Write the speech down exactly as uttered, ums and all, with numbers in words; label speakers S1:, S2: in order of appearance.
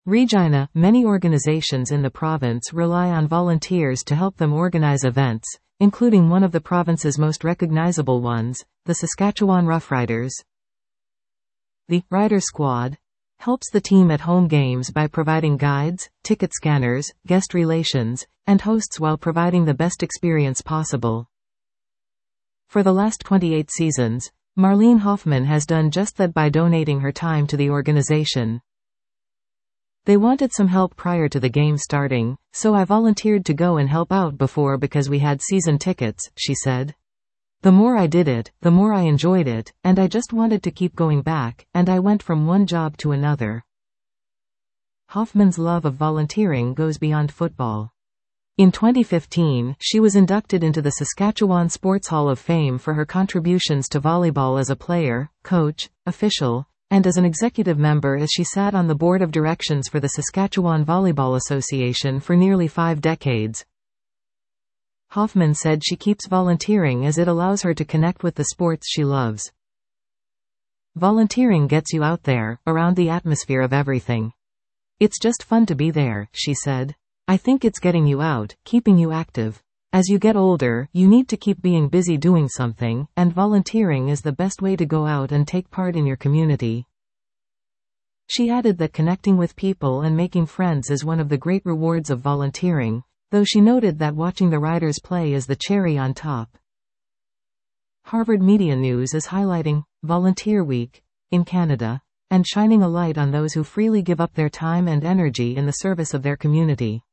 S1: Regina, many organizations in the province rely on volunteers to help them organize events, including one of the province's most recognizable ones, the Saskatchewan Roughriders. The Rider Squad helps the team at home games by providing guides, ticket scanners, guest relations, and hosts while providing the best experience possible. For the last twenty-eight seasons, Marlene Hoffman has done just that by donating her time to the organization. They wanted some help prior to the game starting, so I volunteered to go and help out before because we had season tickets, she said. The more I did it, the more I enjoyed it, and I just wanted to keep going back, and I went from one job to another. Hoffman's love of volunteering goes beyond football. In twenty fifteen, she was inducted into the Saskatchewan Sports Hall of Fame for her contributions to volleyball as a player, coach, official, and as an executive member as she sat on the board of directions for the Saskatchewan Volleyball Association for nearly five decades. Hoffman said she keeps volunteering as it allows her to connect with the sports she loves. Volunteering gets you out there, around the atmosphere of everything. It's just fun to be there, she said. I think it's getting you out, keeping you active. As you get older, you need to keep being busy doing something, and volunteering is the best way to go out and take part in your community. She added that connecting with people and making friends is one of the great rewards of volunteering, though she noted that watching the Riders play is the cherry on top. Harvard Media News is highlighting Volunteer Week in Canada and shining a light on those who freely give up their time and energy in the service of their community.